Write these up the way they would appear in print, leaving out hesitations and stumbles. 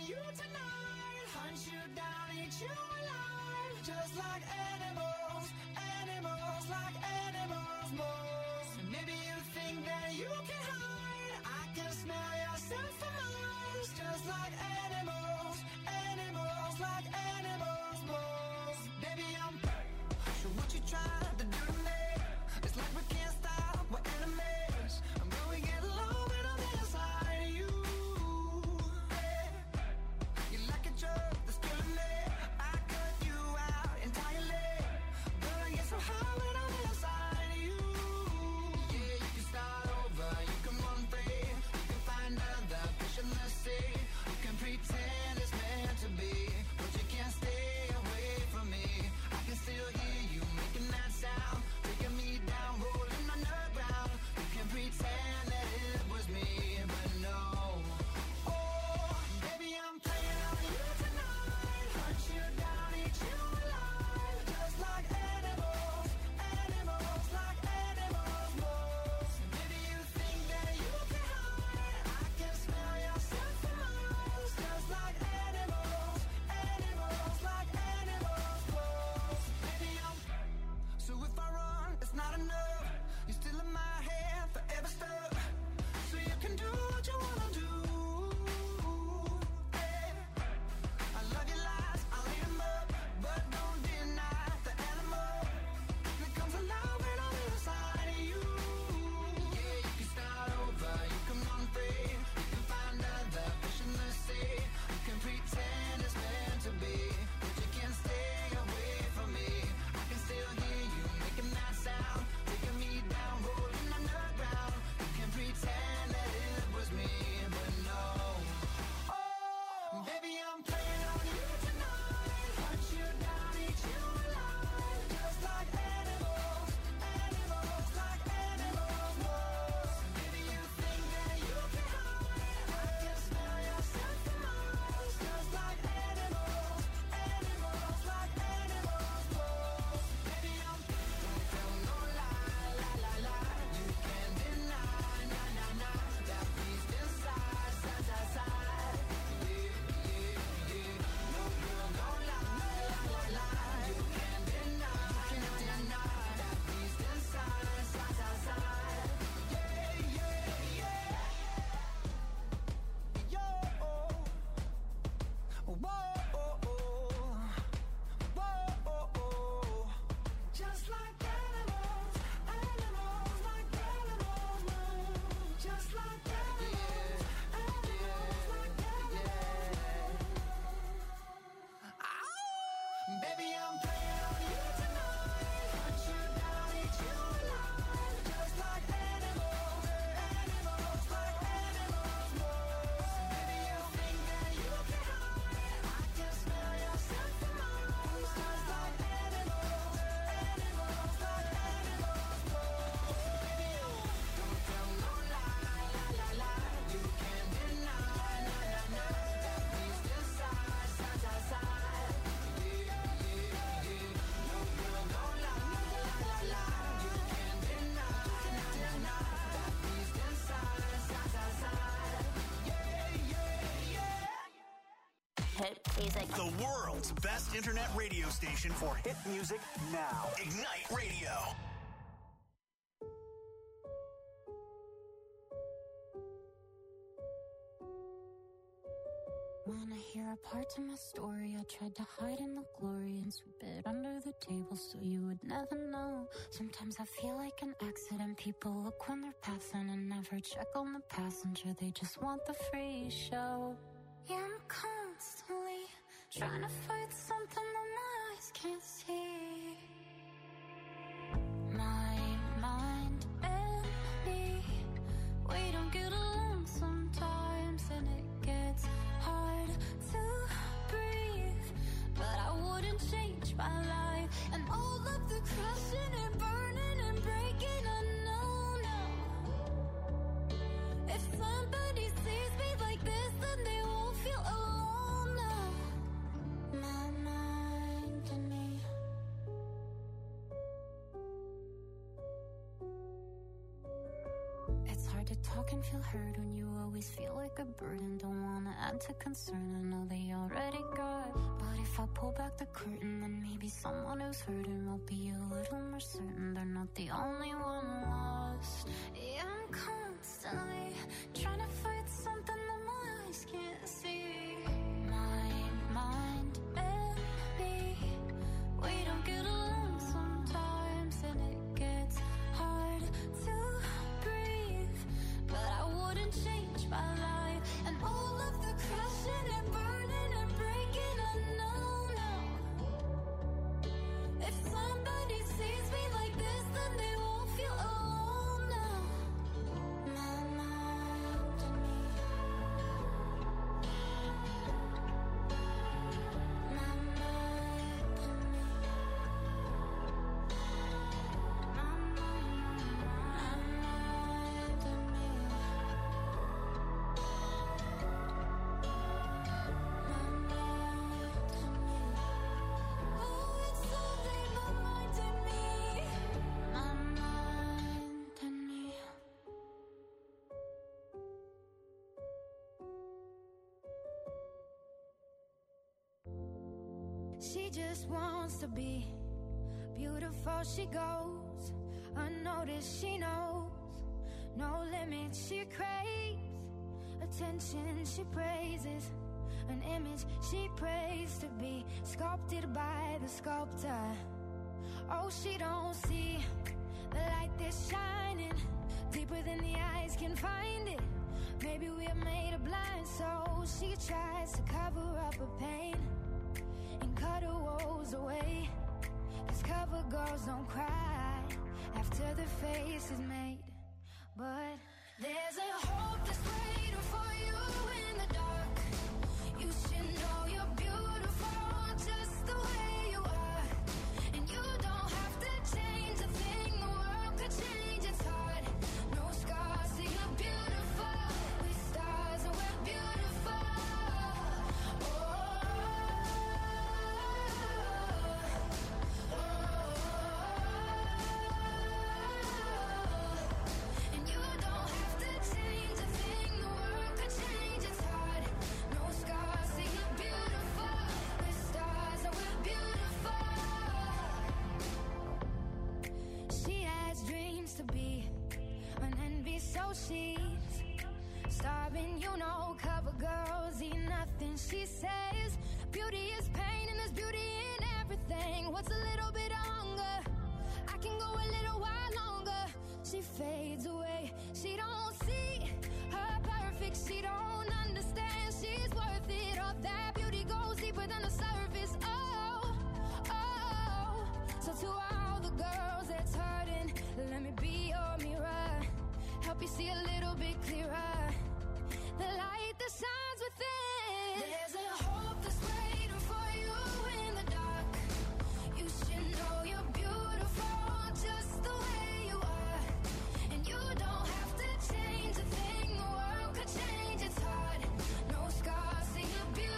you tonight. Hunt you down, eat you alive. Just like animals, animals, like animals, moles. Maybe you think that you can hide. I can smell yourself from miles. Just like animals, animals, like animals, moles. Baby, I'm so what you trying to do to me? It's like we can't stop, we're enemies. I'm going to get low when I'm inside of you. Yeah. You like a drug that's killing me. I cut you out entirely. But I get so high when I'm inside of you. Yeah, you can start over, you can run free. You can find other fish in the sea. You can pretend it's meant to be, but you can't stay away from me. I can still hear you making that sound, taking me down, rolling on the ground. You can pretend that it was me, but no. Oh, baby, I'm playing on you tonight. Hunt you down, eat you alive. Just like animals, animals, like animals, moles. Maybe you think that you can hide. I can smell yourself from miles. Just like animals, animals, like animals, moles. Baby, I'm so if I run, it's not enough. You're still in my head, forever stuck. So you can do what you wanna do. Hey. I love your lies, I'll eat 'em up, but don't deny the animal that comes alive when I'm inside of you. Yeah, you can start over, you can run free. You can find other fish in the sea. You can pretend it's meant to be, but you can't stay away from me. I can still hear you making that sound, taking me down, rolling on the ground. You can pretend that it was me, but no. Oh, baby, I'm playing on you tonight. Hunt you down, eat you alive. Just like animals, animals, like animals, moles. Maybe you think that you can hide. I can smell yourself from miles. Just like animals, animals, like animals, moles. Baby, I'm don't tell no lie, la la la. You can't deny, na na na. That beast inside, side to side. Yeah, yeah, yeah. No girl, don't lie, la la la. You can't deny, that beast inside, side to side. Yeah, yeah, yeah. Yo, whoa, whoa. Just like animals, animals, like animals, moles. Just like animals, animals, like animals. Baby, I'm playing on you tonight. Hunt you down, eat you alive. Just like animals, animals, like animals, moles. Baby, you think that you can hide. I can smell yourself from miles. Just like animals, animals, like animals, moles. Baby, don't tell no lie, la la la. You can't deny, na na na. That beast inside, side to side. Yeah, yeah, yeah. No girl, don't lie, la la la. You can't deny, na na na. That beast inside, side to side. Yeah, yeah, yeah. Hit music. The world's best internet radio station for hit music now. Ignite Radio. Wanna hear a part of my story? I tried to hide in the glory and sweep it under the table so you would never know. Sometimes I feel like an accident. People look when they're passing and never check on the passenger. They just want the free show. Yeah, I'm constantly trying to fight something that my eyes can't see. My mind and me, we don't get along sometimes, and it gets hard to breathe. But I wouldn't change my life and all of the crashing and burning and breaking. I know now. If somebody sees me like this, then they won't feel alone now. My mind and me. to talk and feel heard when you always feel like a burden. Don't wanna add to concern, I know they already got. But if I pull back the curtain, then maybe someone who's hurting will be a little more certain they're not the only one lost. Yeah, I'm constantly trying to fight something that my eyes can't see. My mind and me, we don't get along sometimes, and it gets hard to breathe. But I wouldn't change my life, and all of the crashing and burning and breaking, I know now. If somebody sees me like this, then they won't feel alone now. My mind and me. My mind and me. My mind and me. Oh, it's all in my mind and me. My mind and me. She just wants to be beautiful. She goes unnoticed. She knows no limit. She craves attention. She praises an image she prays to be sculpted by the sculptor. Oh, she don't see the light that's shining deeper than the eyes can find it. Maybe we're made of blind, so she tries to cover up her pain and cut her woes away. 'Cause cover girls don't cry after the face is made. But there's a hope that's waiting for you in the dark. You should know you're beautiful just the way you are. And you don't have to change a thing, the world could change its heart. No scars, so you're beautiful. With stars and we're beautiful. And you don't have to change a thing, the world could change its heart. No scars, so you're beautiful. With stars and we're beautiful. She has dreams to be an envy, so she's starving, you know. Cover girls eat nothing. She says beauty is pain and there's beauty in everything. What's a little bit of hunger? I can go a little while longer. She fades away. She don't see her perfect. She don't understand she's worth it. All that beauty goes deeper than the surface. Oh, oh. So to all the girls that's hurting, let me be your mirror. Help you see a little bit clearer. The light that shines within. There's a hope that's waiting for you in the dark. You should know you're beautiful just the way you are. And you don't have to change a thing, the world could change its heart. No scars, so you're beautiful.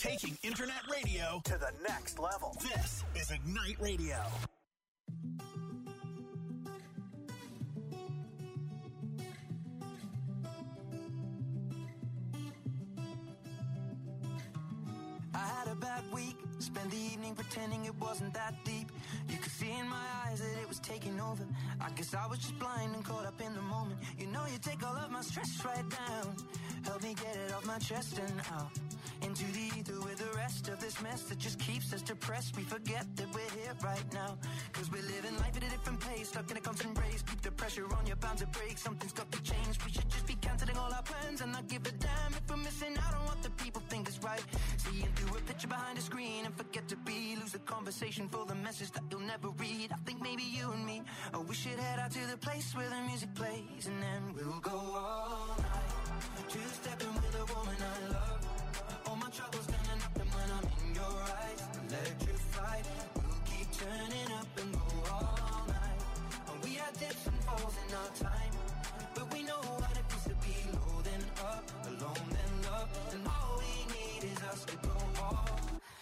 Taking internet radio to the next level. This is Ignite Radio. I had a bad week, spent the evening pretending it wasn't that deep. You could see in my eyes that it was taking over. I guess I was just blind and caught up in the moment. You know you take all of my stress right down. Help me get it off my chest and out into the ether with the rest of this mess that just keeps us depressed. We forget that we're here right now, cause we're living life at a different pace, stuck in a constant race. Keep the pressure on, you're bound to break. Something's got to change. We should just be cancelling all our plans and not give a damn if we're missing out on what the people think is right. Seeing through a picture behind a screen and forget to be. Lose the conversation for the message that you'll never read. I think maybe you and me, oh, we should head out to the place where the music plays, and then we'll go all night, two-stepping with a woman I love. All my troubles turning up, and when I'm in your eyes, electrified. We'll keep turning up and go all night. And we had dips and falls in our time, but we know what it feels to be low then up, alone then love. And all we need is us to go all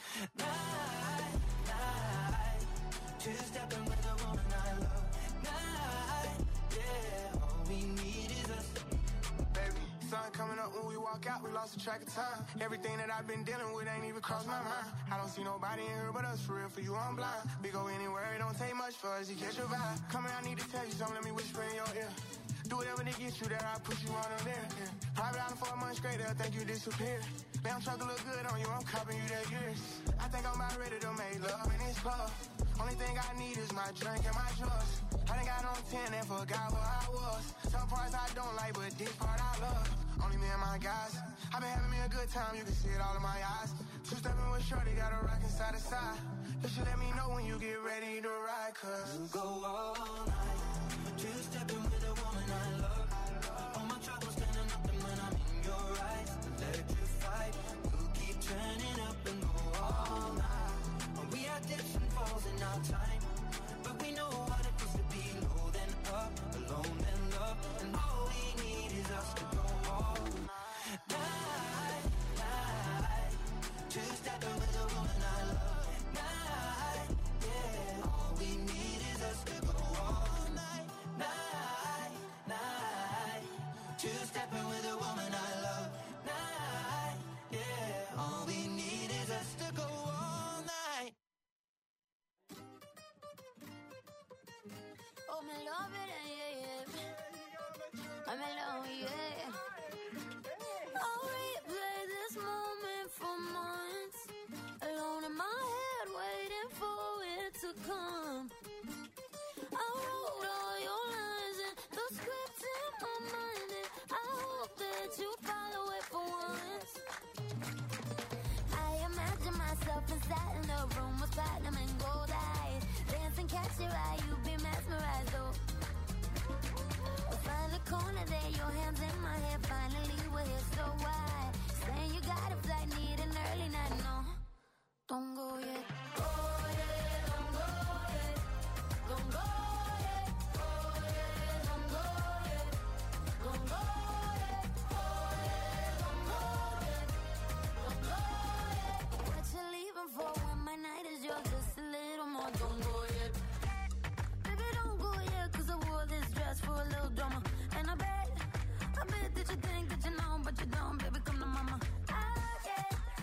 night, night. Two-stepping with a woman I love. Night, yeah. All we need is us. Baby, sun coming up when we walk out, we lost the track of time. Everything that I've been dealing with ain't even crossed my mind. I don't see nobody in here but us, for real, for you I'm blind. We go anywhere, it don't take much for us to catch your vibe. Come here, I need to tell you something, let me whisper in your ear. Do whatever to get you there, I'll push you on them there. Yeah. Private island for a month straight, they'll think you disappeared. Damn truck look good on you, I'm copping you that years. I think I'm about ready to make love in this club. Only thing I need is my drink and my drugs. I done got on 10 and forgot where I was. Some parts I don't like, but this part I love. Only me and my guys. I been having me a good time, you can see it all in my eyes. Two-stepping with shorty, got a rockin' side to side. You should let me know when you get ready to ride, cause we'll go all night, two-stepping with a woman I love. All my troubles turning up, and when I'm in your eyes, electrified. We'll keep turning up and go all night. And we had dips and falls in our time, but we know what it feels to be low then up, alone then love. And all we need is us to go all night, night. Two-stepping with a woman I love. Night, yeah. All we need is us to go all night, night, night. Two-stepping with a woman I love. Night, yeah. All we need is us to go all night. Oh, me love it, yeah, yeah. I'm alone, yeah. I'll replay this moment for months, alone in my head, waiting for it to come. I wrote all your lines and the script in my mind, and I hope that you follow it for once. I imagine myself inside in the room with platinum and gold eyes, dancing, catch your eye, you be mesmerized, oh. We'll find a corner there, your hands in my hair, finally we're here, so why? Saying you got a flight, need an early night, no, don't go yet. Oh yeah, don't go yet, don't go yet, oh yeah, don't go yet, don't go yet, oh yeah, don't go yet, don't go yet. What you leaving for when my night is yours, just a little more, don't go yet. Baby, don't go yet, cause I wore this dress for a little drama. And I bet that you think that you know, but you don't, baby, come to mama. I get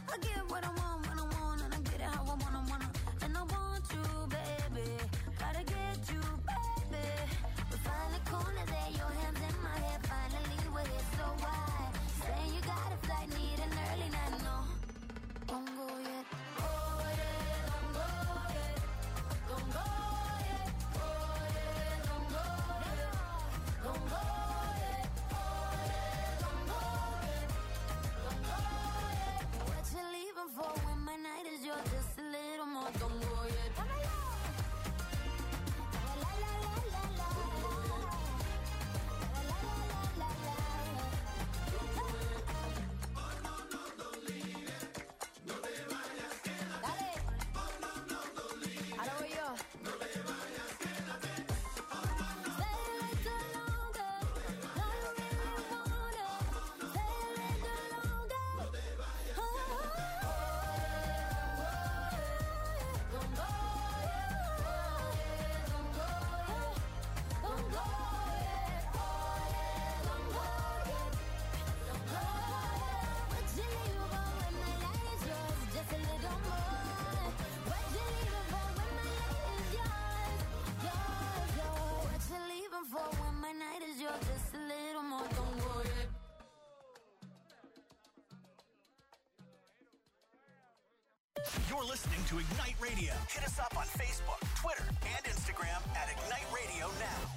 You're listening to Ignite Radio. Hit us up on Facebook, Twitter, and Instagram at Ignite Radio Now.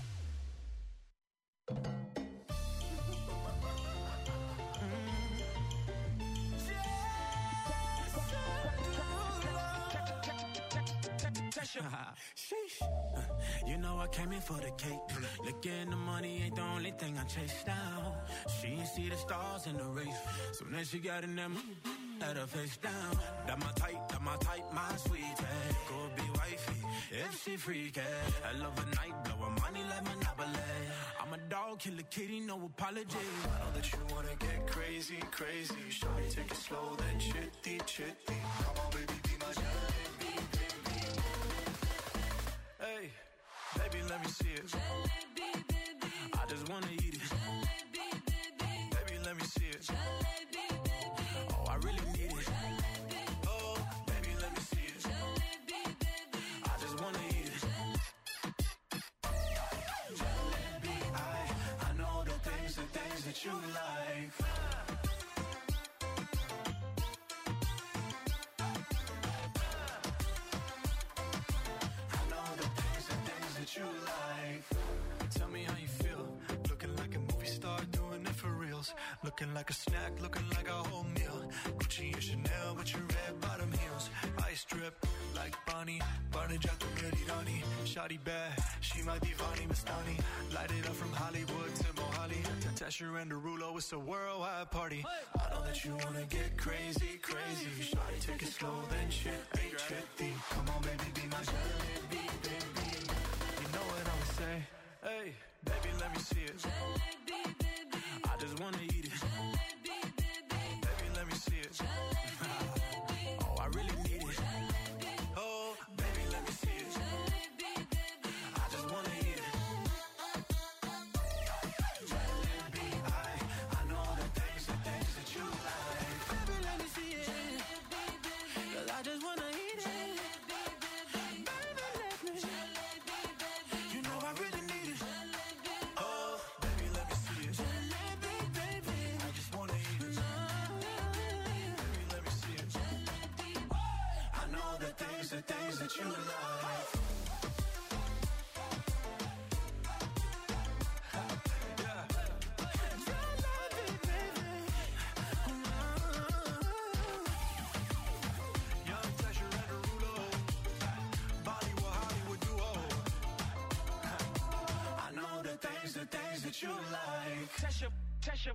Sheesh. You know I came in for the cake. Looking the money ain't the only thing I chase down. She ain't see the stars in the race. So then she got in them, had her face down. That my type, my sweetie. Go be wifey, if she freaky. I love a night, blow her money like Monopoly. I'm a dog, kill a kitty, no apology. I know that you wanna get crazy, crazy. Shawty, take it slow, then chitty, chitty. Come on, baby, be my jalebi, baby. Hey, baby, let me see it. Jalebi, baby. I just wanna eat it. Jalebi, baby. Baby, let me see it. Jalebi, baby. Oh, I really need it. Jalebi. Oh, baby, let me see it. Jalebi, baby. I just wanna eat it. Jalebi, I know the things that you like. You like. Tell me how you feel. Looking like a movie star, doing it for reals. Looking like a snack, looking like a whole meal. Gucci and Chanel with your red bottom heels. Ice drip like Bonnie, Barney Jack Meridani. Shawty bad, she might be Vani Mastani. Light it up from Hollywood to Mohali. Tesher and Derulo, it's a worldwide party. I know that you wanna get crazy, crazy. Shawty, take it slow, then chitty, chitty. Come on, baby, be my jalebi, baby. Know what I would say? Hey, baby, let me see it. Jalebi, baby. I just wanna eat it. Jalebi, baby. Baby, let me see it. Jalebi, baby. Oh, I really need it. Jalebi. Oh, baby, let me see it. Jalebi, baby. I just wanna eat it. Jalebi, I know the things that you like. Baby, let me see it. Jalebi, baby. 'Cause I just wanna eat it. Jalebi, baby. Baby, let me. Jalebi, baby. You know I really need it. Jalebi. Oh, baby, let me see it. Jalebi, baby. I just wanna eat it. Baby, let me see it. I know the things that you like. The things that you like. Tesha.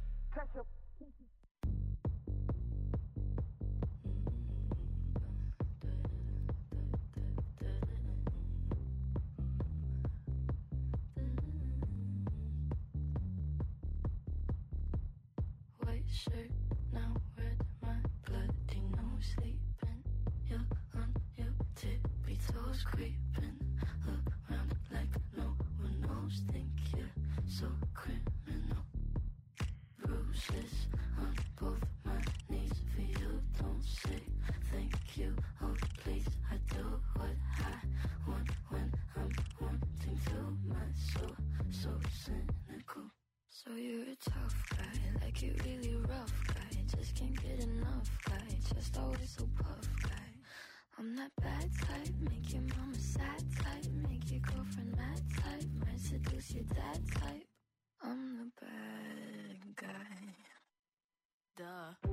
White shirt, now red, my bloody nose sleeping. You're on your tippy toes creeping around like no one knows. Think you're so criminal. Bruises on both my knees for you. Don't say thank you. Oh please, I do what I want when I'm wanting to. My soul so cynical. So you're a tough guy, like you really rough guy. Just can't get enough guy, just always so puff guy. I'm that bad type, make your mama sad type, make your girlfriend mad type, might seduce your dad type. I'm the bad guy. Duh.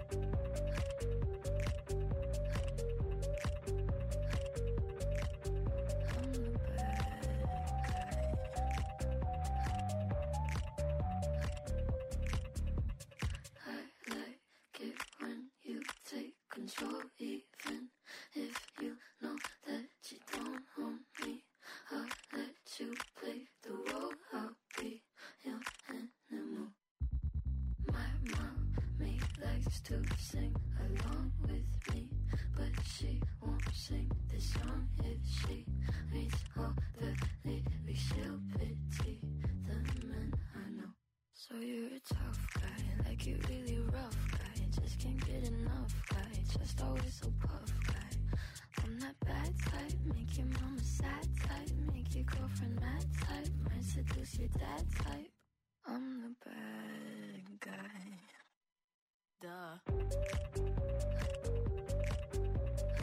Control, even if you know that you don't own me. I'll let you play the role. I'll be your animal. My mommy likes to sing along with me, but she won't sing this song if she reads all the lyrics. She'll pity the men I know. So you're a tough guy, like you really rough guy. Just can't get enough guy, just always so puff guy. I'm that bad type, make your mama sad type, make your girlfriend mad type, might seduce your dad type. I'm the bad guy. Duh.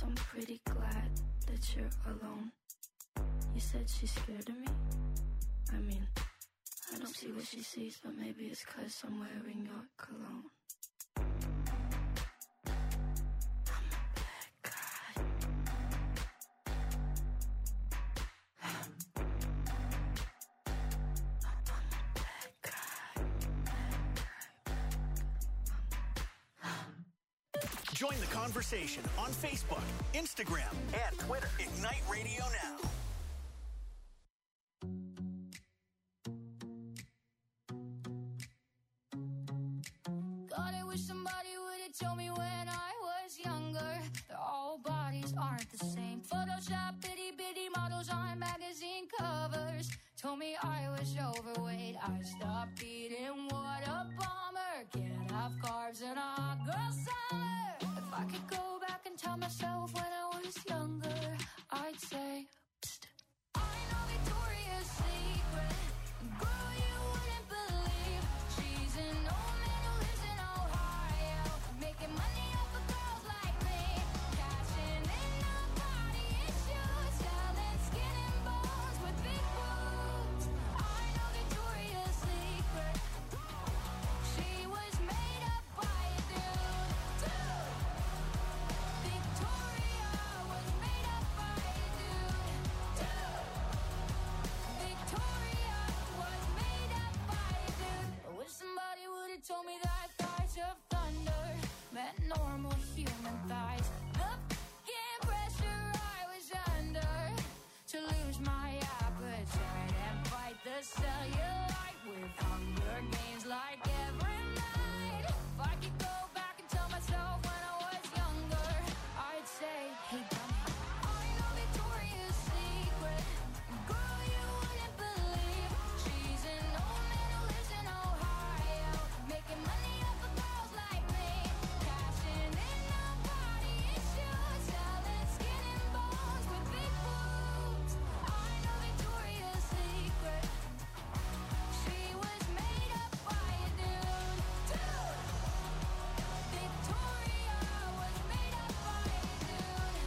I'm pretty glad that you're alone. You said she's scared of me? I mean, I don't see what she sees, but maybe it's 'cause I'm wearing your cologne. Join the conversation on Facebook, Instagram, and Twitter. Ignite Radio Now. God, I wish somebody would have told me when I was younger that all bodies aren't the same. Photoshop itty bitty models on magazine covers told me I was overweight. I stopped eating, what a bummer. Can't have carbs in a hot girl summer. If I could go back and tell myself when I was younger, I'd say, psst, I know Victoria's Secret. Girl, you wouldn't believe she's an old man who lives in Ohio, making money off of girls like me, cashing in on body issues, selling skin and bones with big boobs. I know Victoria's Secret. She was made up by a dude. Victoria was made up by a dude. Victoria was made up by a dude. I wish somebody would have told me that thighs of thunder meant normal human thighs. The f***ing pressure I was under to lose my appetite and fight the cellulite with Hunger Games like every night. If I could go back and tell myself when I was younger, I'd say, hey dummy, I know Victoria's Secret. Girl, you wouldn't believe she's an old man who lives in Ohio, making money off of girls like me, cashing in on body issues, selling skin and bones with big boobs. I know Victoria's Secret. She was made up by a dude. Victoria was made up by a dude.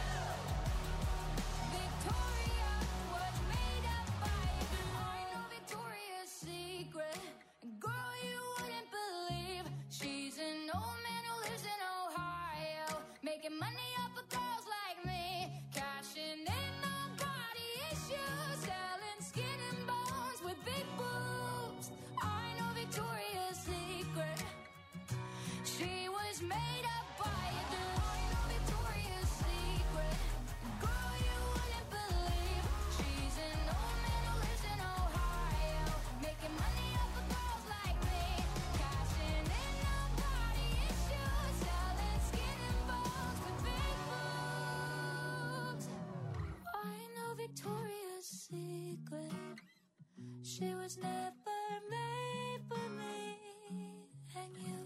Victoria was made up by a dude. I know Victoria's Secret. Girl, you wouldn't believe she's an old man who lives in Ohio, making money off of girls like me, cashing in on body issues, selling skin and bones with big boobs. I know Victoria's Secret. She was made up by a dude. I know Victoria's Secret. Girl, you wouldn't believe she's an old man who lives in Ohio, making money off of girls like me, cashing in on body issues, selling skin and bones with big boobs. I know Victoria's Secret. She was never made for me and you.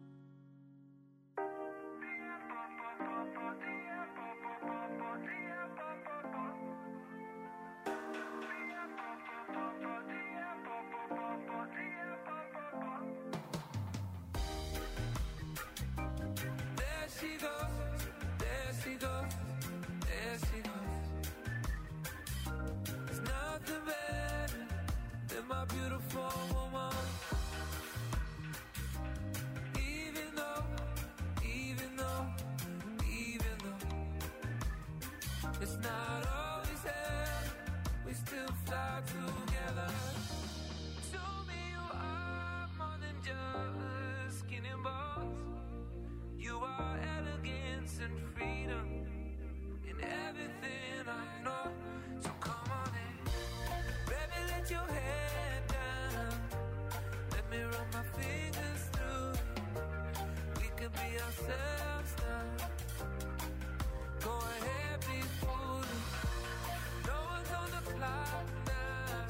There she goes, there she goes, there she goes. There's nothing better than my beautiful woman. Even though it's not always there, we still fly together. Show me you are more than just skin and bones. You are elegance and freedom in everything I know. So come on in, baby, let your head down. Let me run my fingers through. We can be ourselves now. Go ahead, be foolish. No one's on the clock now.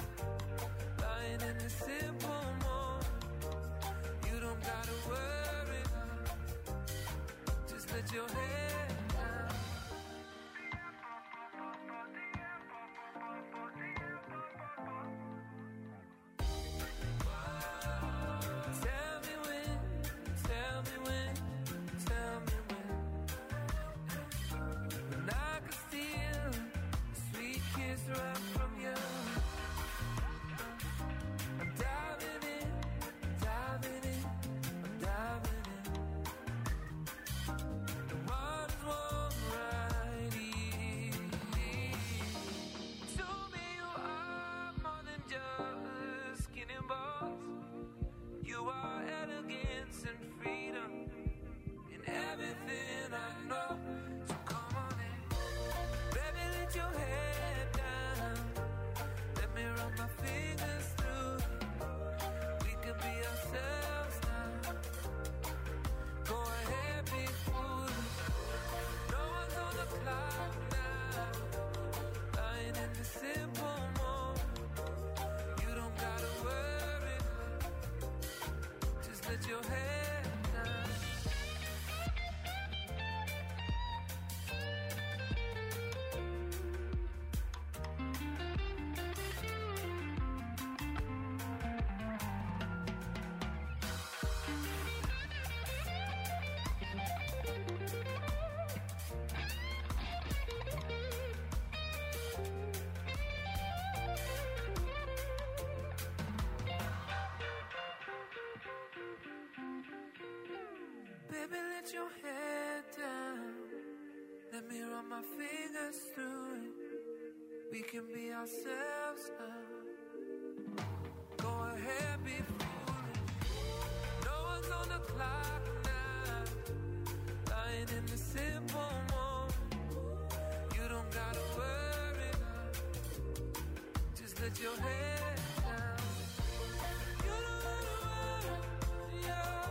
Baby, let your head down. Let me run my fingers through it. We can be ourselves now. Go ahead, be foolish. No one's on the clock now. Lying in the simple moment. You don't gotta worry now. Just let your head down. You don't wanna worry, yeah.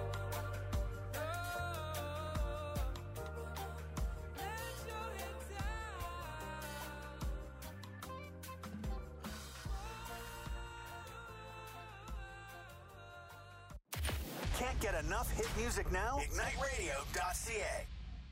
Let your head down. Can't get enough hit music now? IgniteRadio.ca.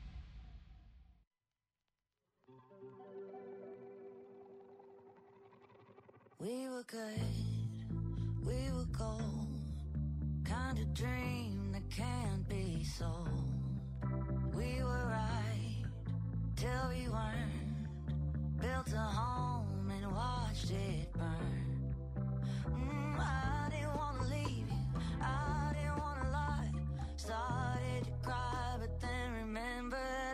We were good, we were gold. Kind of dream that can't be sold. We were right till we weren't. Built a home and watched it burn. I didn't want to leave you, I didn't want to lie. Started to cry, but then remembered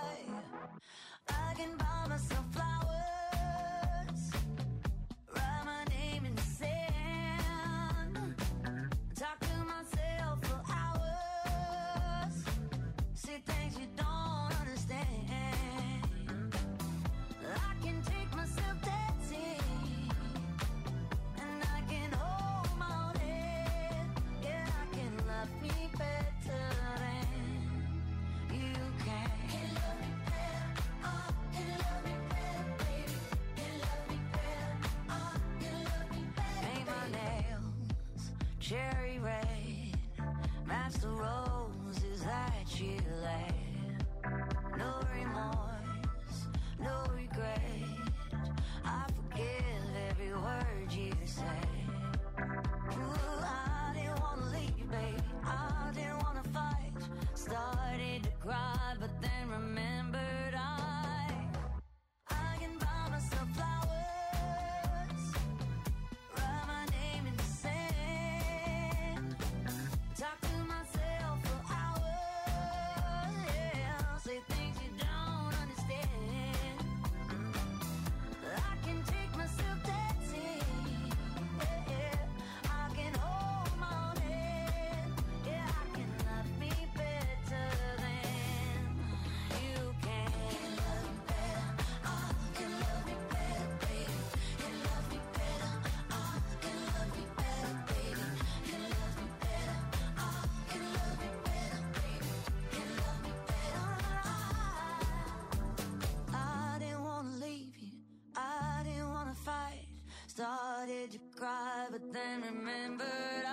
I can buy myself flowers, write my name in the sand, talk to myself for hours, see things you don't understand. I can take myself dancing, and I can hold my own head. Yeah, I can love me better than you can. Can love me better, can love me better, baby. Can love me better, can love me better. Paint my nails cherry red, match the roses that you laid. No remorse, no regret. I forgive every word you say. Ooh, I didn't wanna leave, baby. I didn't wanna fight. Started to cry, but then remembered I can buy myself flowers, write my name in the sand, talk to myself for hours, yeah, say things you don't understand. I can take myself dancing, yeah, I can hold my own head, yeah, I can love me better than you can. Can love me better, can love me better, baby. Can love me better, can love me better, baby. Can love me better, can love me better, baby. Can love me better. I didn't wanna leave you, I didn't wanna fight. Started to cry, but then remembered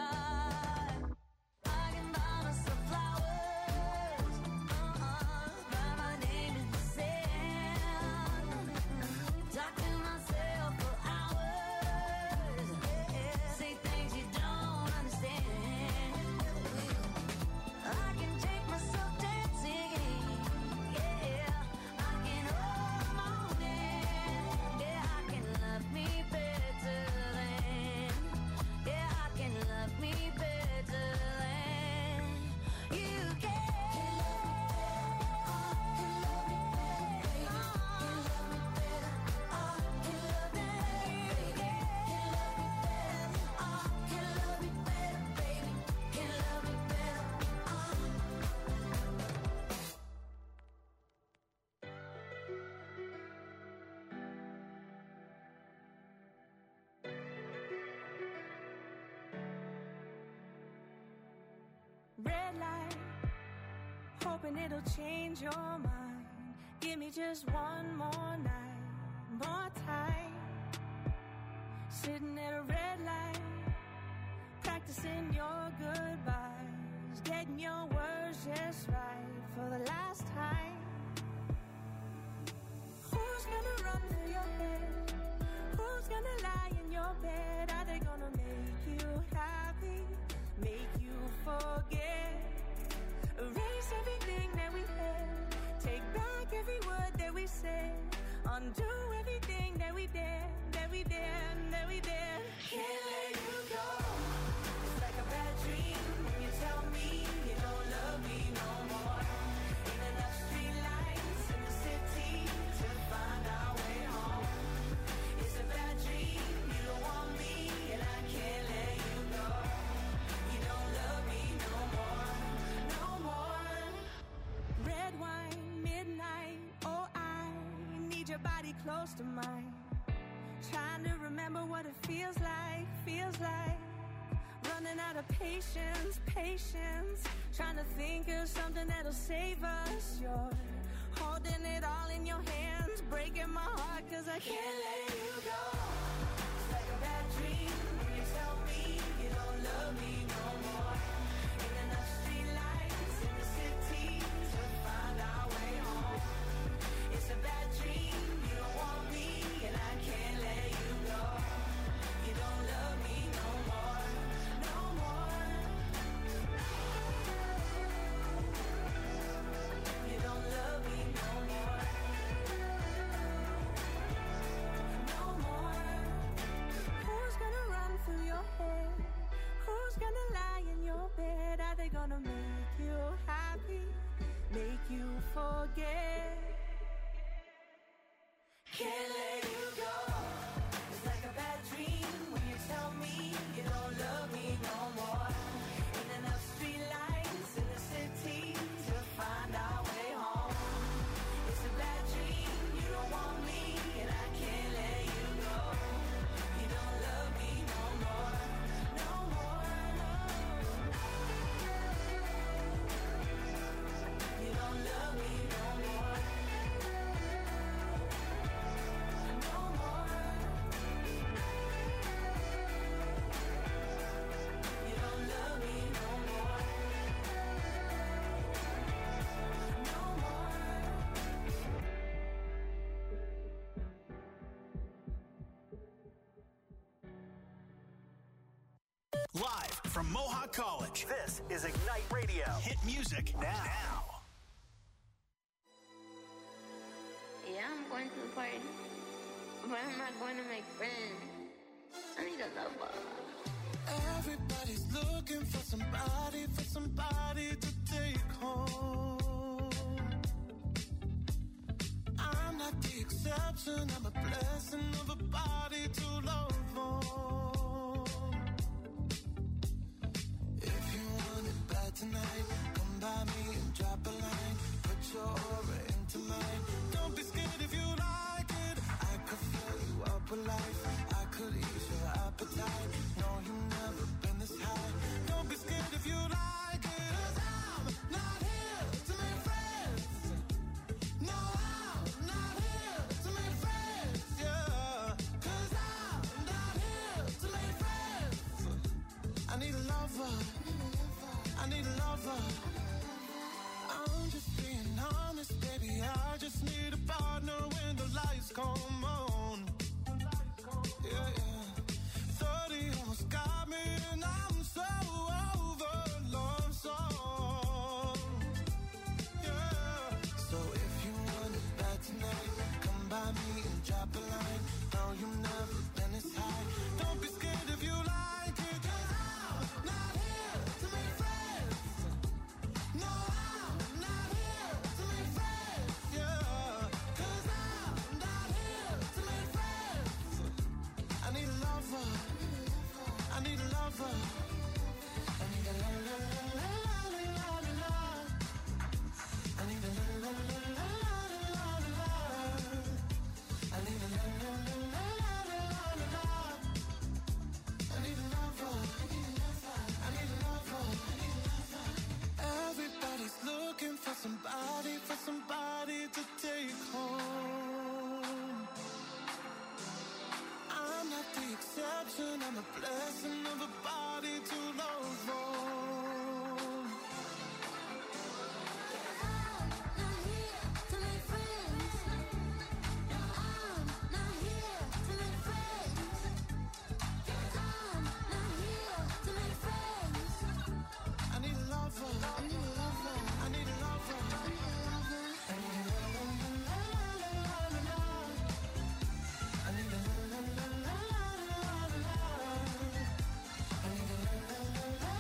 I can buy myself flowers, write my name in the sand, talk to myself for hours, yeah, say things you don't understand. I can take myself dancing, yeah, I can hold my own hand, yeah, I can love me better than, yeah, I can love me better than you can. Red light, hoping it'll change your mind. Give me just one more night, more time. Sitting at a red light, practicing your goodbyes, getting your words just right for the last time. Who's gonna run through your head? Who's gonna lie in your bed? Are they gonna make you happy, make you forget? Erase everything that we had, take back every word that we said, undo everything that we did, that we did, that we did. Can't let you go. It's like a bad dream when you tell me you don't love me no more. close to mine. Trying to remember what it feels like. Running out of patience. Trying to think of something that'll save us. You're holding it all in your hands, breaking my heart 'cause I can't let you go. It's like a bad dream when you tell me you don't love me no more. Ain't enough street lights in the city to find our way home. It's a bad dream, you don't want me and I can't let you go. You don't love me no more, no more. You don't love me no more, no more. Who's gonna run through your head? Who's gonna lie in your bed? Are they gonna make you happy? Make you forget? Can't let you go. It's like a bad dream when you tell me you don't love me no more. Ain't enough street lights in the city to find our way home. It's a bad dream, you don't want me and I can't let you go. You don't love me no more, no more, no. You don't love me no more, no more. You don't love me no more, no more. Live from Mohawk College, this is Ignite Radio. Hit music now. Yeah, I'm going to the party, but I'm not going to make friends. I need a lover. Everybody's looking for somebody to take home. I'm not the exception, I'm a blessing of a body to love on. If you want it bad tonight, come by me and drop a line. Put your aura into mine. Don't be scared if you like it. I could fill you up with life. I could ease your appetite. No, you've never been this high. Don't be scared if you like it. 'Cause I'm not here to make friends. No, I'm not here to make friends. Yeah, 'cause I'm not here to make friends. I need a lover. I need a lover. I'm just being honest, baby. I just need a partner when the lights come on. Yeah, yeah. 30 almost got me and I'm so over love song. Yeah. So if you want it bad tonight, come by me and drop a line. No, you've never been this high. Don't be scared if you like it. 'Cause I'm not here to make friends. No, I'm not here to make friends. Yeah. 'Cause I'm not here to make friends. I need a lover. I need a lover. I need a la la la la la la la. I need a la la la la la la la. I need a la la la la la la la. I need a lover. I need a lover. Everybody's looking for somebody to take home. I'm not the exception, I'm a blessing of a body to love on. I'm not here to make friends. I'm not here to make friends. I'm not here to make friends. I need a lover. I need a lover. I need a lover. I need a lover. I need a la la la la la la. I need a la la la la la la la. I need a la la la la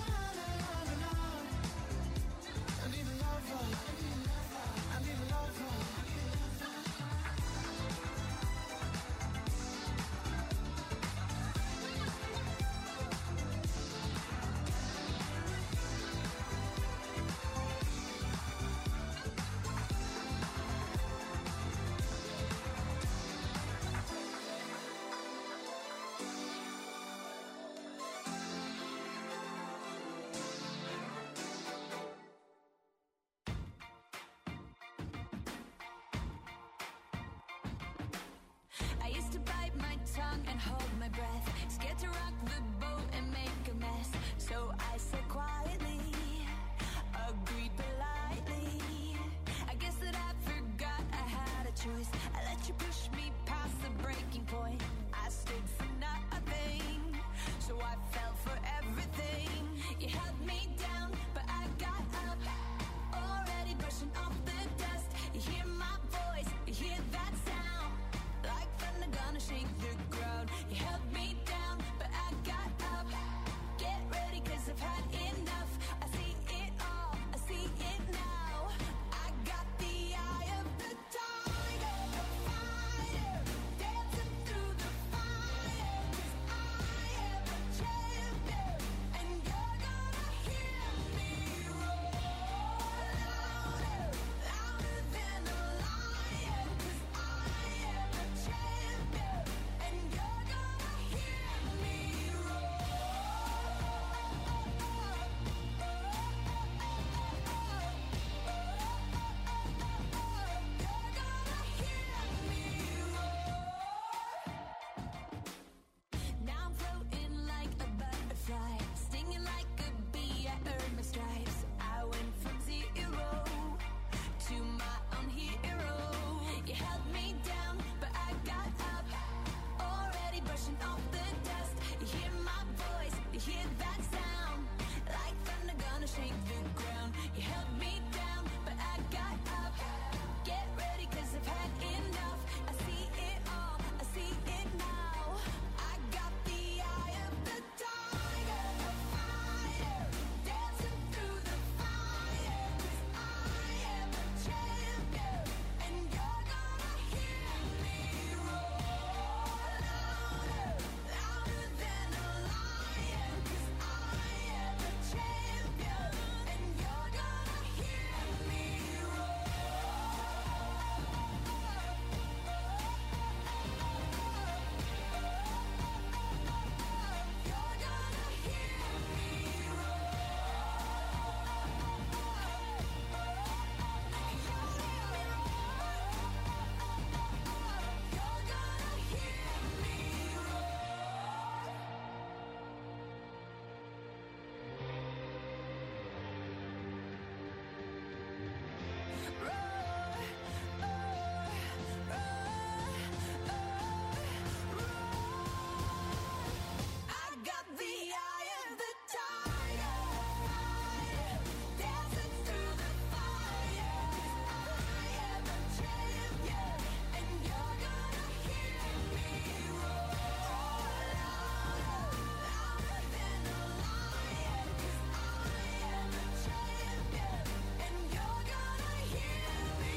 tongue and hold my breath. Scared to rock the boat and make a mess. So I said quietly, agreed politely. I guess that I forgot I had a choice. I let you push me past the breaking point. I stood for nothing, so I fell for everything. You held me down, but I got up. Already brushing off the dust. You hear my voice, you hear that sound. Like thunder gonna shake the ground. You held me down, but I got up. Get ready, 'cause I've had enough. I see it all, I see it now. I got the eye of the tiger, the fighter, dancing through the fire. 'Cause I am a champion, and you're gonna hear me roar louder, louder than a lion. 'Cause I am a champion, and you're gonna hear me roar. Now I'm floating like a butterfly, stinging like a bee. I earned my stripes. I went from zero to my own hero. You held me down, but I got up. Already brushing off the dust. You hear my voice, you hear that sound. Like thunder gonna shake the ground. You held me down, but I got up. Get ready, 'cause I've had enough. I see it all, I see it now. I got the eye of the tiger, the fighter, dancing through the fire. 'Cause I am a champion, and you're gonna hear me roar louder, louder than a lion. 'Cause I am a champion, and you're gonna hear me roar. You're gonna hear me I got the eye of the tiger, dancing through the fire. 'Cause I am a champion, and you're gonna hear me roar louder, louder than a lion. 'Cause I am a champion, and you're gonna hear me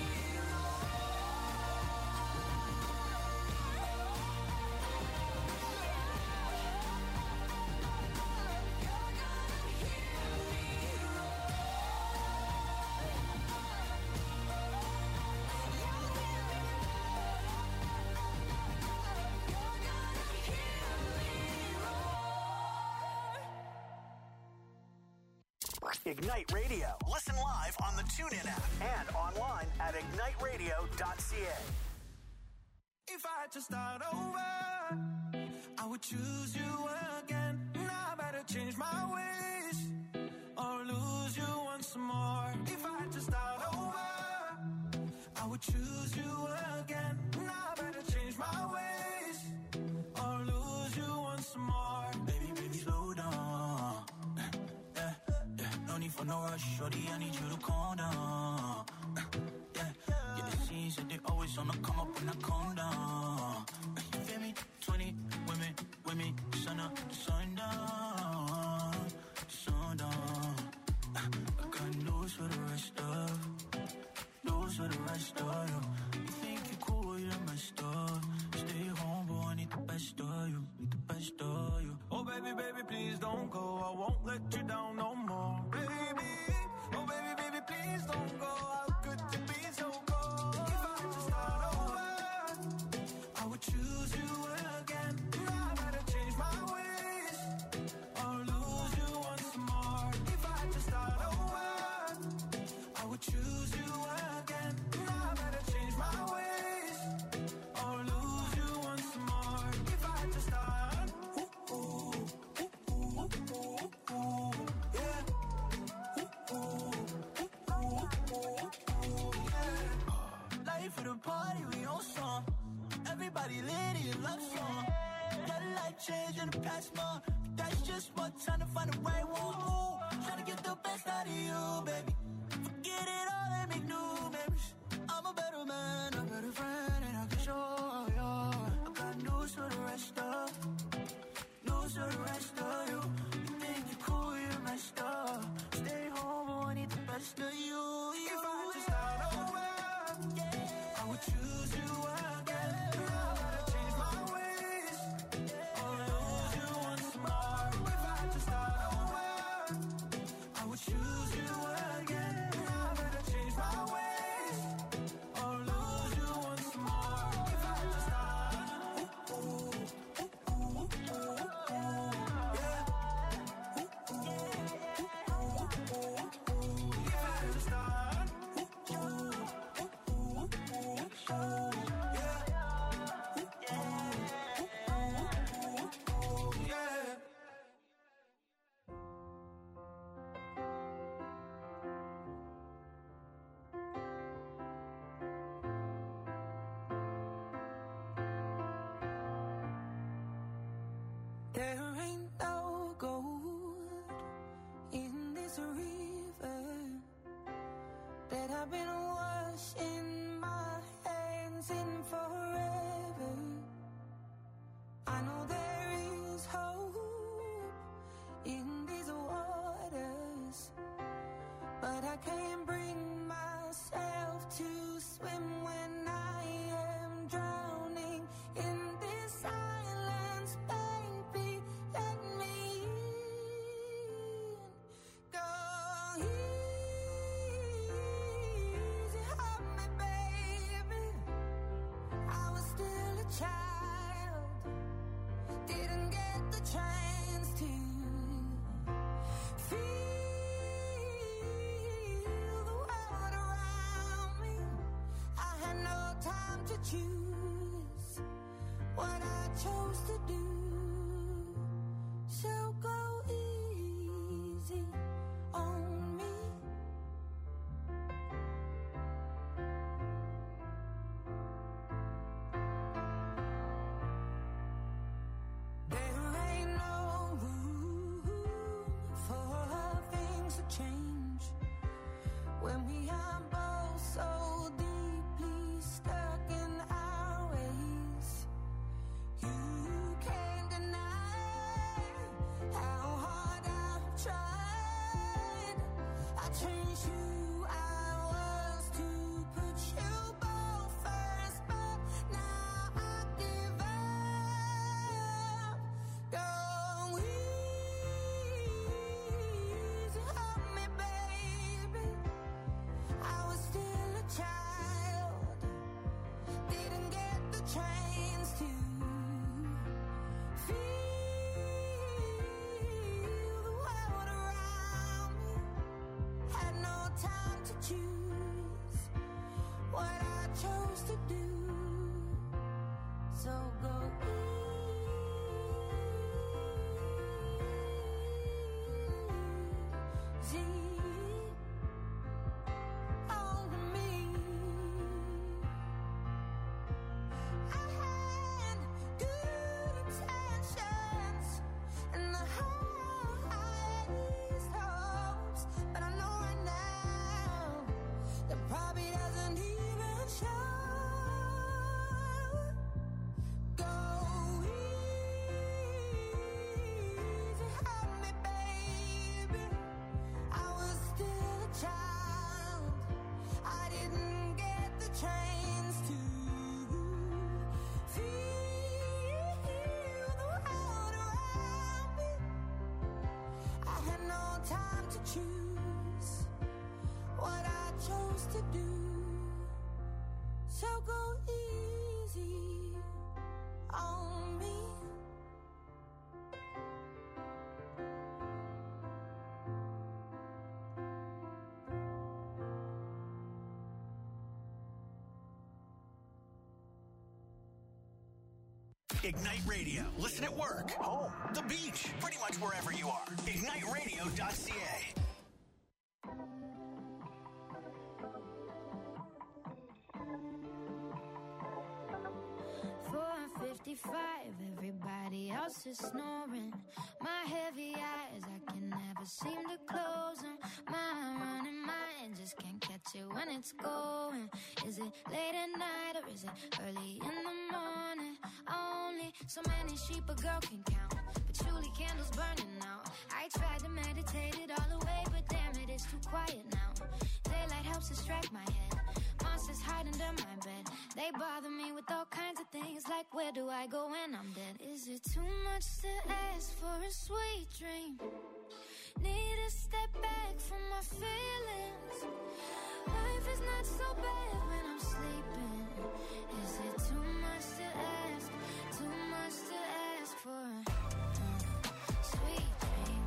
Ignite Radio. Listen live on the TuneIn app and online at igniteradio.ca. If I had to start over, I would choose you again. Now I better change my ways or lose you once more. If I had to start over, I would choose you again. Now I better change my ways or lose you once more. Baby, baby, slow down. Yeah, yeah, no need for no rush, shorty, I need you to calm down. Yeah, it seems that they always on the come up when I calm down. You feel me? 20 women with me, sun up, sundown, sundown. I got news for the rest of, news for the rest of you. You think you cool, you're messed up. Stay home, boy, I need the best of you, need the best of you. Oh baby, baby, please don't go, I won't let you down no more. Baby, oh baby, baby, please don't go. How could you be so cold? If I had to start over, I would choose you again. Now I better change my ways or lose you once more. If I had to start over, I would choose you again. Now I better change my ways or lose you once more. If I change in the past month. That's just one time to find the right one. Trying to get the best out of you, baby. Forget it all and make new memories. I'm a better man, a better friend, and I can show you. I got news for the rest of you. You think you're cool, you're messed up. Stay home, but I need the best of you. If I had to start over, I would choose you again. I gotta change my ways, I'll lose you once more. If I had to start over, I would choose you again. I gotta change my ways, I'll lose you once more. If I had to start, there ain't no gold in this river that I've been washing my hands in forever. I know there is hope in these waters, but I can't bring myself to swim when I am drowning in this silence, baby. Let me in. Go easy on me, baby. I was still a child, didn't get the chance to feel the world around me. I had no time to choose what I chose to do. So go easy on me. There ain't no room for things to change when we are both so deeply stuck in our ways. You can't deny how hard I've tried. I changed who I was to put you both first, but now I give up. Go easy on me, baby. I was still a child, didn't get the chance to feel the world around me. Had no time to choose what I chose to do. So go easy on me. I had good intentions and the highest hopes, but I know right now that probably doesn't even show. Go easy on me, baby. I was still a child, I didn't get the chance to feel the world around me. I had no time to choose what I chose to do. So go easy on me. Ignite Radio. Listen at work, home, the beach, pretty much wherever you are. IgniteRadio.ca. 4:50 55, everybody else is snoring. My heavy eyes, I can never seem to close them. My running mind just can't catch it when it's going. Is it late at night or is it early in the morning? Only so many sheep a girl can count, patchouli candles burning out. I tried to meditate it all away, but damn it, it's too quiet now. Daylight helps distract my head. Monsters hide under my bed. They bother me with all kinds of things, like where do I go when I'm dead? Is it too much to ask for a sweet dream? Need to step back from my feelings. Life is not so bad when I'm sleeping. Is it too much to ask? Too much to ask for a sweet dream?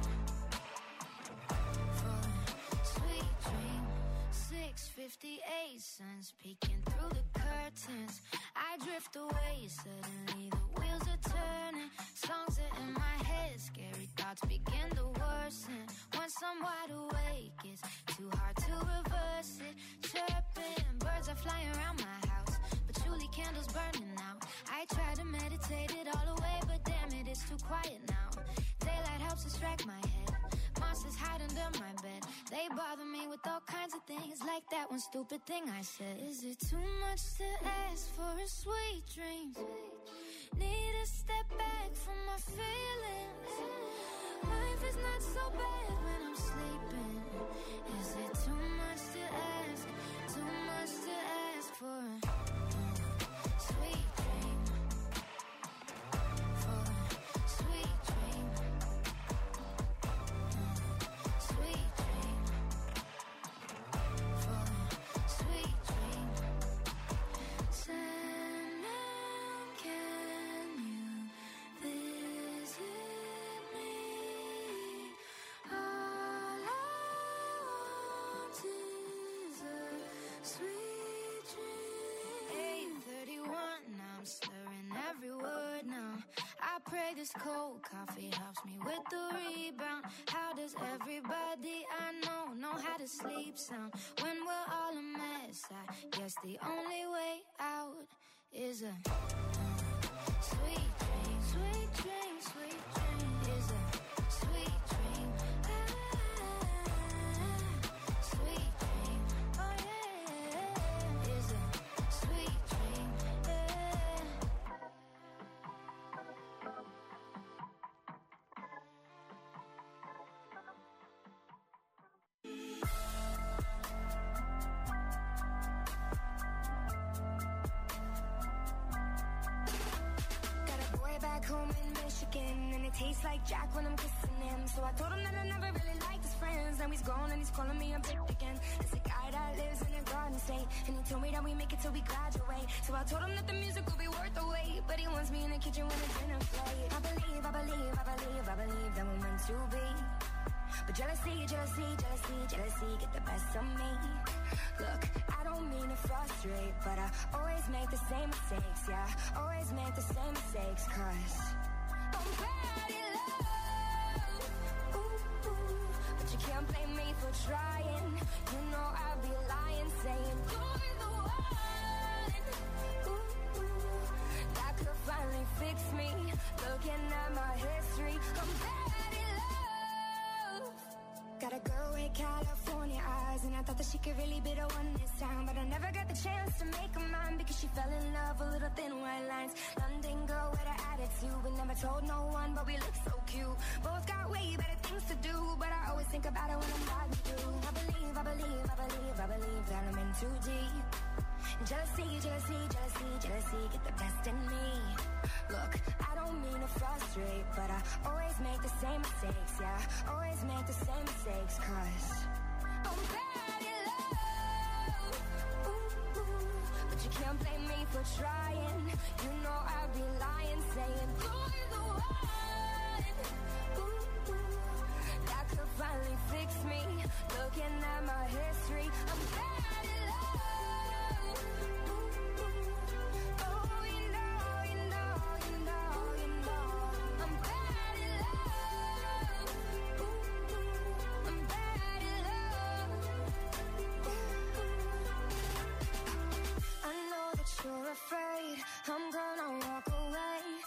For a sweet dream. 6:58, sun's peeking through the curtains. I drift away, suddenly the wheels are turning. Songs are in my head, scary thoughts begin to worsen. Once I'm wide awake, it's too hard to reverse it. Chirping, birds are flying around my house, patchouli candles burning out. I try to meditate it all away, but damn it, it's too quiet now. Daylight helps distract my head. Monsters hide under my bed. They bother me with all kinds of things, like that one stupid thing I said. Is it too much to ask for a sweet dream? Need to step back from my feelings. Life is not so bad when I'm sleeping. Is it too much to ask? Too much to ask for a sweet dream? For a sweet dream. Sweet dream. For a sweet dream. Sandman, can you visit me? All I want is a sweet dream. 8:31, now I'm slurring every word now. I pray this cold coffee helps me with the rebound. How does everybody I know how to sleep sound? When we're all a mess, I guess the only way out is a sweet dream. Sweet dream, sweet dream. Is a sweet dream. Sweet dream. Oh yeah. Is a sweet dream. Got a boy back home in Michigan, and it tastes like Jack when I'm kissing him. So I told him that I never really liked his friends. Now he's gone and he's calling me a bitch again. It's a guy that lives in a garden state, and he told me that we make it till we graduate. So I told him that the music will be worth the wait, but he wants me in the kitchen when it's dinner plate. I believe that we're meant to be. But jealousy, get the best of me. Look, I don't mean to frustrate, but I always make the same mistakes, yeah. Always make the same mistakes, 'cause I'm bad in love. Ooh, ooh. But you can't blame me for trying. You know I'd be lying, saying you're the one. Ooh, ooh. That could finally fix me. Looking at my history, I'm bad in love. Got a girl with California eyes, and I thought that she could really be the one this time, but I never got the chance to make her mine because she fell in love with little thin white lines. London girl with an attitude, we never told no one, but we look so cute. Both got way better things to do, but I always think about it when I'm riding through. I believe that I'm in too deep. Jealousy, get the best in me. Look, I don't mean to frustrate, but I always make the same mistakes, yeah. Always make the same mistakes, 'cause I'm bad in love. Ooh, ooh. But you can't blame me for trying. You know I'd be lying, saying you're the one. Ooh, ooh. That could finally fix me. Looking at my history, I'm bad in love. Ooh, ooh. Oh, you know, I'm bad in love. Ooh, ooh. I'm bad in love. I know that you're afraid I'm gonna walk away,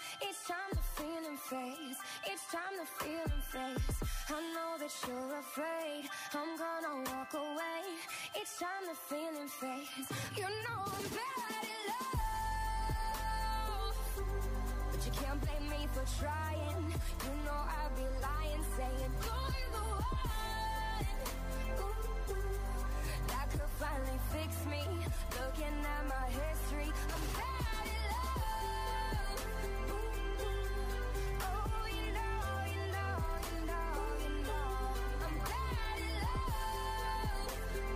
It's time the feeling fades. I know that you're afraid I'm gonna walk away. Each time the feeling fades, you know I'm bad at love, but you can't blame me for trying. You know I'd be lying saying you're the one that could finally fix me. Looking at my history, I'm bad at love. Oh, you know, you know, you know, you know, I'm bad at love.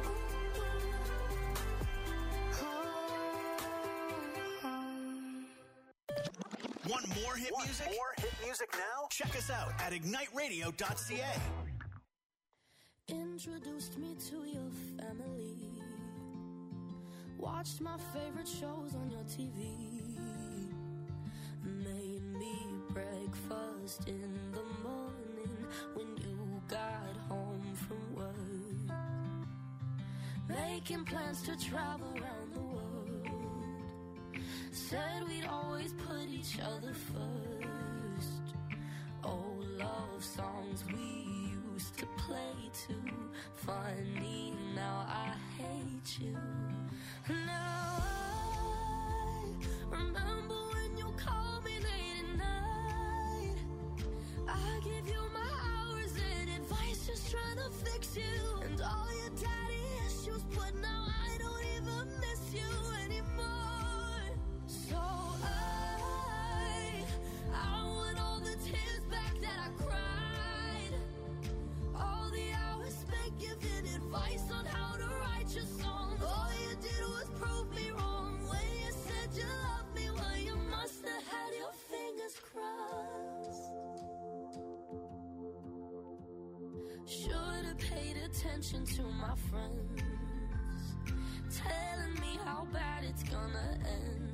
Want more hit music? More hit music now? Check us out at igniteradio.ca. Introduced me to your family. Watched my favorite shows on your TV. Made me breakfast in the morning when you got home from work. Making plans to travel around the world. Said we'd always put each other first. Old love songs we used to play too. Funny, now I hate you. Now I remember when you called me late at night. I give you my hours and advice, just trying to fix you. And all your daddy issues, but now I don't even miss you anymore. So I want all the tears back that I cried. All the hours spent giving advice on how to write your song. All you did was prove me wrong. When you said you loved me, well, you must have had your fingers crossed. Should have paid attention to my friends, telling me how bad it's gonna end.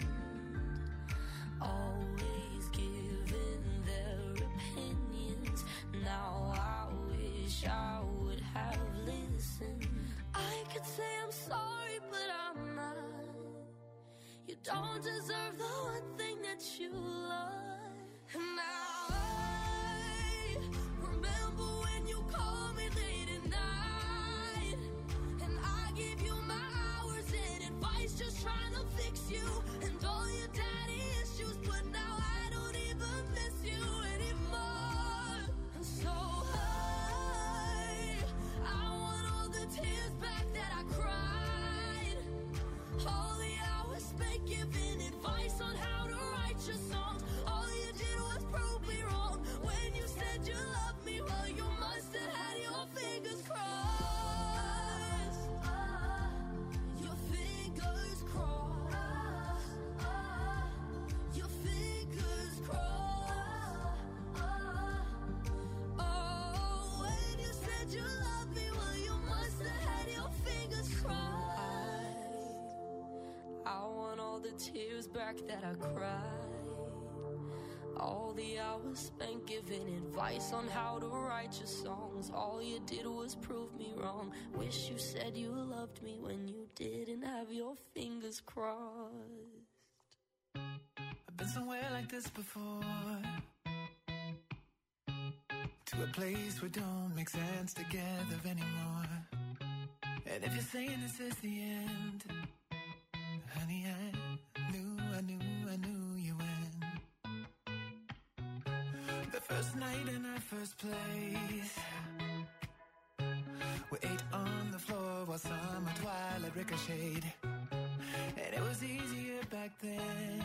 Always giving their opinions. Now I wish I would have listened. I could say I'm sorry, but I'm not. You don't deserve the one thing that you love. And now I remember when you called me late at night. And I gave you my hours and advice, just trying to fix you. And all your daddy issues, but now I don't even miss you anymore. And so I want all the tears back that I cried. All the hours spent giving advice on how to write your songs. All you did was prove me wrong. When you said you loved me, well, you must have had your fingers crossed. Your fingers crossed. Your fingers crossed. Oh, when you said you loved me, well, you must have had your fingers crossed. I want all the tears back that I cried. All the hours spent giving advice on how to write your songs. All you did was prove me wrong. Wish you said you loved me when you didn't have your fingers crossed. I've been somewhere like this before. To a place where don't make sense together anymore. And if you're saying this is the end, honey, I knew you win. The first night in our first place, we ate on the floor while summer twilight ricocheted. And it was easier back then.